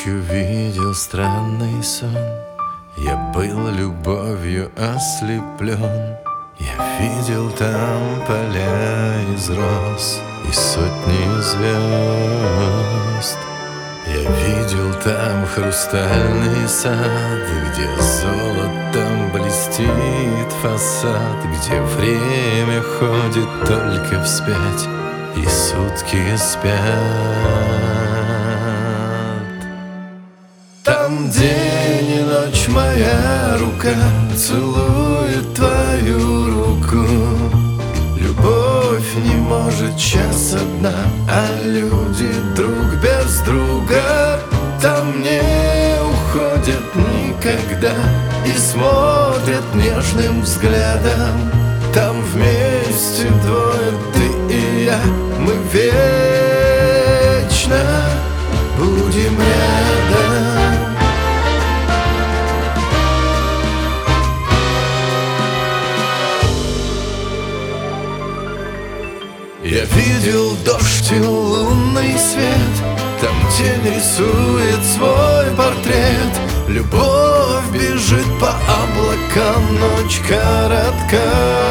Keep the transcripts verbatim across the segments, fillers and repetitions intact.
Ночью видел странный сон, я был любовью ослеплен. Я видел там поля из роз и сотни звезд. Я видел там хрустальный сад, где золотом блестит фасад, где время ходит только вспять и сутки спят. Там день и ночь моя рука целует твою руку. Любовь не может час одна, а люди друг без друга. Там не уходят никогда и смотрят нежным взглядом. Там вместе двое, ты и я, мы вечно будем рядом. Я видел дождь и лунный свет, там тень рисует свой портрет. Любовь бежит по облакам, ночь коротка.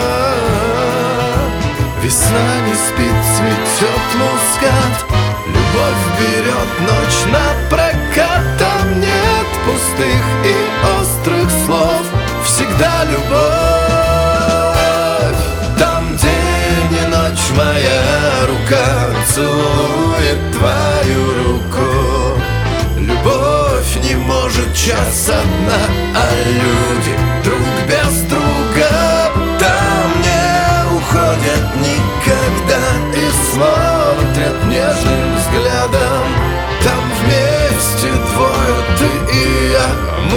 Весна не спит, цветет мускат. Любовь берет ночь напрокат. Там нет пустых и острых слов, всегда любовь. Там день и ночь моя рука целует твою руку. Любовь не может час одна, а люди друг без друга. Там не уходят никогда и смотрят нежным взглядом. Там вместе двое, ты и я, мы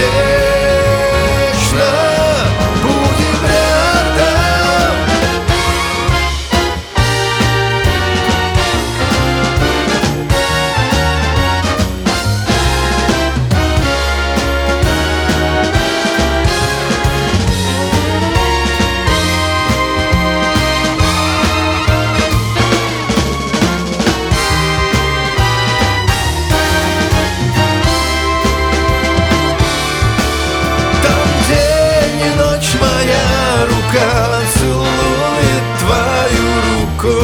вечно будем рядом. Целует твою руку.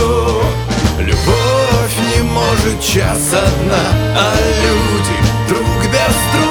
Любовь не может час одна, а люди друг без друга.